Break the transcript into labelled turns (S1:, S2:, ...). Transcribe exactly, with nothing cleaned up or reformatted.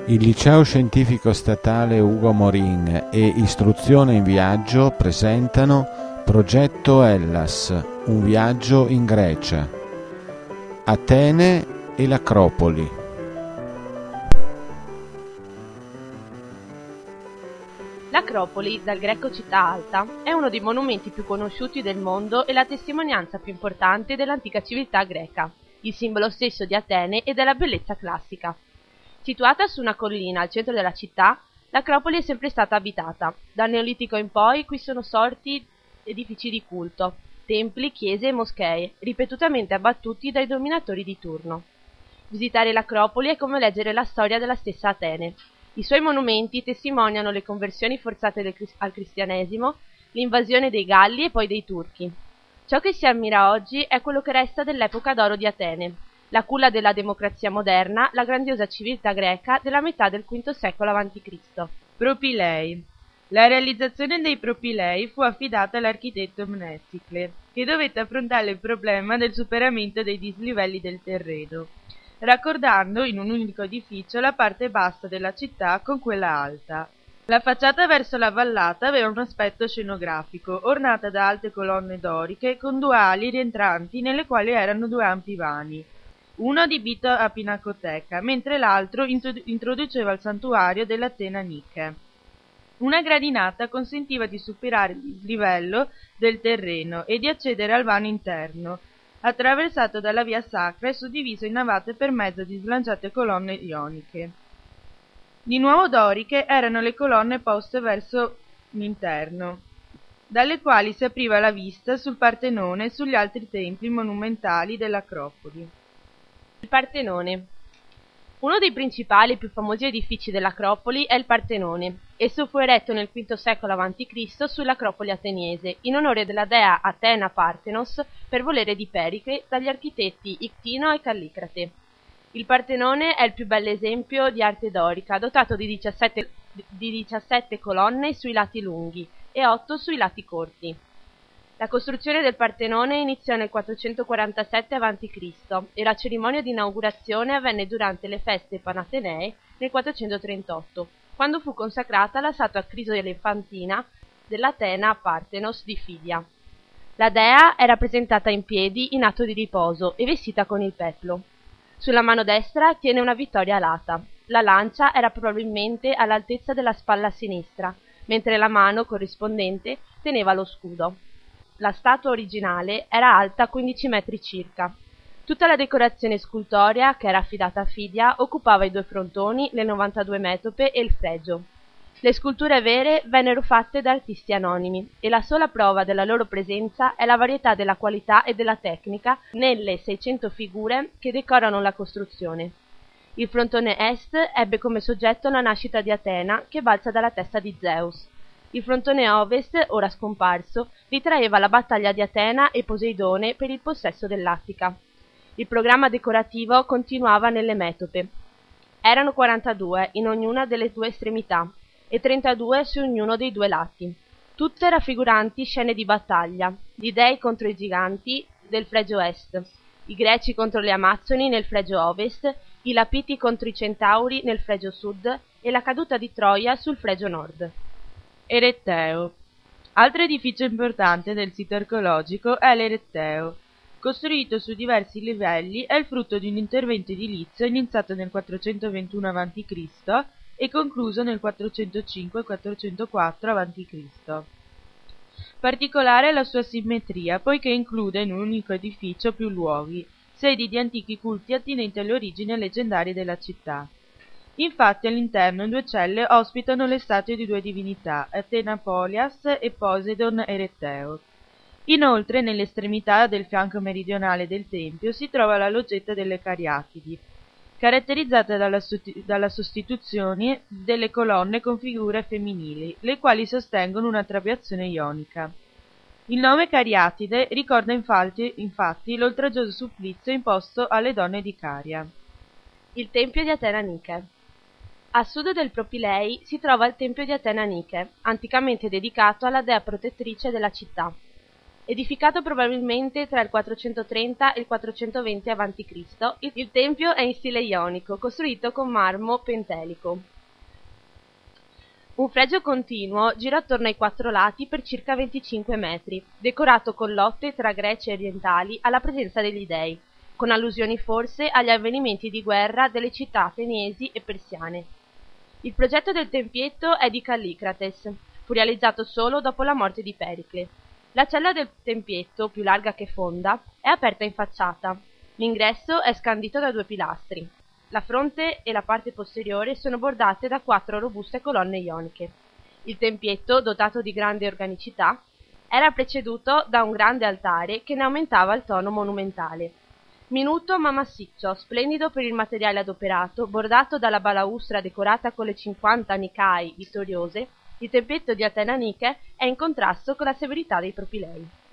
S1: Il Liceo Scientifico Statale Ugo Morin e Istruzione in Viaggio presentano Progetto Hellas, un viaggio in Grecia. Atene e l'Acropoli.
S2: L'Acropoli, dal greco città alta, è uno dei monumenti più conosciuti del mondo e la testimonianza più importante dell'antica civiltà greca, il simbolo stesso di Atene e della bellezza classica. Situata su una collina al centro della città, l'Acropoli è sempre stata abitata. Dal Neolitico in poi qui sono sorti edifici di culto, templi, chiese e moschee, ripetutamente abbattuti dai dominatori di turno. Visitare l'Acropoli è come leggere la storia della stessa Atene. I suoi monumenti testimoniano le conversioni forzate del, al cristianesimo, l'invasione dei Galli e poi dei Turchi. Ciò che si ammira oggi è quello che resta dell'epoca d'oro di Atene, la culla della democrazia moderna, la grandiosa civiltà greca della metà del quinto secolo avanti Cristo.
S3: Propilei. La realizzazione dei propilei fu affidata all'architetto Mnesicle, che dovette affrontare il problema del superamento dei dislivelli del terreno, raccordando in un unico edificio la parte bassa della città con quella alta. La facciata verso la vallata aveva un aspetto scenografico, ornata da alte colonne doriche con due ali rientranti nelle quali erano due ampi vani, uno adibito a pinacoteca, mentre l'altro introduceva il santuario dell'Atena Nike. Una gradinata consentiva di superare il dislivello del terreno e di accedere al vano interno, attraversato dalla via sacra e suddiviso in navate per mezzo di slanciate colonne ioniche. Di nuovo doriche erano le colonne poste verso l'interno, dalle quali si apriva la vista sul Partenone e sugli altri templi monumentali dell'Acropoli.
S2: Il Partenone. Uno dei principali e più famosi edifici dell'Acropoli è il Partenone. Esso fu eretto nel quinto secolo avanti Cristo sull'Acropoli ateniese, in onore della dea Atena Partenos, per volere di Pericle, dagli architetti Ictino e Callicrate. Il Partenone è il più bell'esempio di arte dorica, dotato di diciassette, di diciassette colonne sui lati lunghi e otto sui lati corti. La costruzione del Partenone iniziò nel quattrocentoquarantasette avanti Cristo e la cerimonia di inaugurazione avvenne durante le feste panatenee nel quattrocentotrentotto, quando fu consacrata la statua crisoelefantina dell'Atena Partenos di Fidia. La dea è rappresentata in piedi in atto di riposo e vestita con il peplo. Sulla mano destra tiene una vittoria alata. La lancia era probabilmente all'altezza della spalla sinistra, mentre la mano corrispondente teneva lo scudo. La statua originale era alta quindici metri circa. Tutta la decorazione scultorea, che era affidata a Fidia, occupava i due frontoni, le novantadue metope e il fregio. Le sculture vere vennero fatte da artisti anonimi, e la sola prova della loro presenza è la varietà della qualità e della tecnica nelle seicento figure che decorano la costruzione. Il frontone est ebbe come soggetto la nascita di Atena, che balza dalla testa di Zeus. Il frontone ovest, ora scomparso, ritraeva la battaglia di Atena e Poseidone per il possesso dell'Attica. Il programma decorativo continuava nelle metope. Erano quarantadue in ognuna delle due estremità e trentadue su ognuno dei due lati, tutte raffiguranti scene di battaglia, gli dei contro i giganti del fregio est, i greci contro le amazzoni nel fregio ovest, i lapiti contro i centauri nel fregio sud e la caduta di Troia sul fregio nord.
S3: Eretteo. Altro edificio importante del sito archeologico è l'Eretteo. Costruito su diversi livelli, è il frutto di un intervento edilizio iniziato nel quattrocentoventuno avanti Cristo e concluso nel quattrocentocinque quattrocentoquattro avanti Cristo. Particolare è la sua simmetria, poiché include in un unico edificio più luoghi, sedi di antichi culti attinenti alle origini leggendarie della città. Infatti all'interno due celle ospitano le statue di due divinità, Athena Polias e Poseidon Eretteo. Inoltre, nell'estremità del fianco meridionale del tempio si trova la loggetta delle Cariatidi, caratterizzata dalla, dalla sostituzione delle colonne con figure femminili, le quali sostengono una trabeazione ionica. Il nome Cariatide ricorda infatti, infatti l'oltraggioso supplizio imposto alle donne di Caria.
S2: Il tempio di Atena Nike. A sud del Propilei si trova il tempio di Atena Nike, anticamente dedicato alla dea protettrice della città. Edificato probabilmente tra il quattrocentotrenta e il quattrocentoventi avanti Cristo, il, il tempio è in stile ionico, costruito con marmo pentelico. Un fregio continuo gira attorno ai quattro lati per circa venticinque metri, decorato con lotte tra greci e orientali alla presenza degli dei, con allusioni forse agli avvenimenti di guerra delle città ateniesi e persiane. Il progetto del tempietto è di Callicrates, fu realizzato solo dopo la morte di Pericle. La cella del tempietto, più larga che fonda, è aperta in facciata. L'ingresso è scandito da due pilastri. La fronte e la parte posteriore sono bordate da quattro robuste colonne ioniche. Il tempietto, dotato di grande organicità, era preceduto da un grande altare che ne aumentava il tono monumentale. Minuto ma massiccio, splendido per il materiale adoperato, bordato dalla balaustra decorata con le cinquanta Nicai vittoriose, il tempietto di Atena Nike è in contrasto con la severità dei propilei.